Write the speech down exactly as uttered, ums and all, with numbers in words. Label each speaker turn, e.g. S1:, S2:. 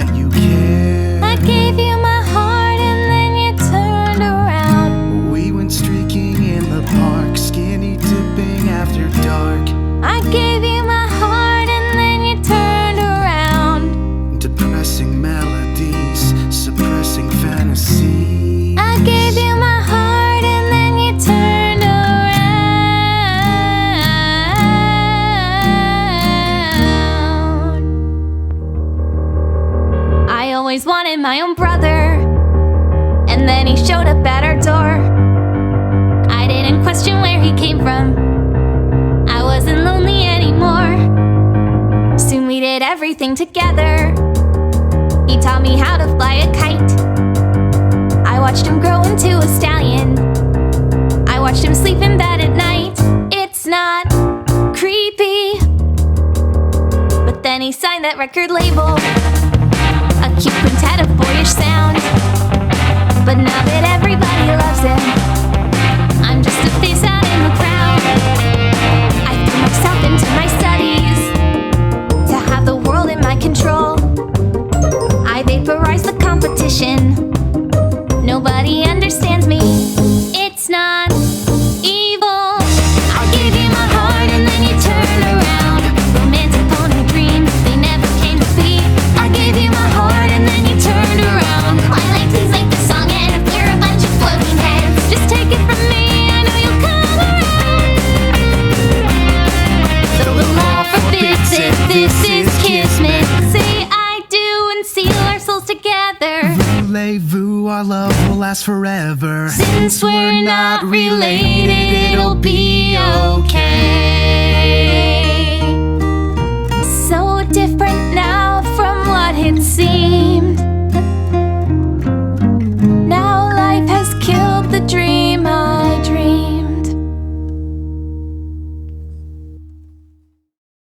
S1: you care.
S2: I gave you my heart and then you turned around.
S1: We went streaking in the park, skinny dipping after dark.
S2: I gave you my heart and then you turned around.
S1: Depressing melodies, suppressing fantasy.
S2: I gave you my heart and then you turned around. I always wanted my own brother, and then he showed up at our door. I didn't question where he came from. I wasn't lonely anymore. Soon we did everything together. He taught me how to fly a kite. I watched him grow into a stallion. I watched him sleep in bed at night. It's not creepy, but then he signed that record label. A cute quintet of boyish sound. But now that everybody loves him, I'm just a face out in the crowd. I threw myself into my studies to have the world in my control. I vaporize the competition. Nobody understands me. It's not evil. I gave you my heart and then you turned around. Romantic pony dreams, they never came to be. I gave you my heart and then you turned around. Twilight, please make the song end. We're a bunch of floating heads. Just take it from me, I know you'll come around. So the law forbids it, this is Kismet. Say I do and seal our souls together.
S1: Voulez-vous, our love will last forever.
S2: Since we're not related, it'll be okay.